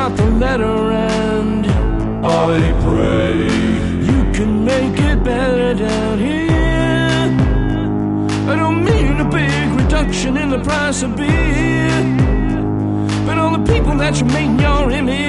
out the letter and I pray you can make it better down here. I don't mean a big reduction in the price of beer, but all the people that you made in your image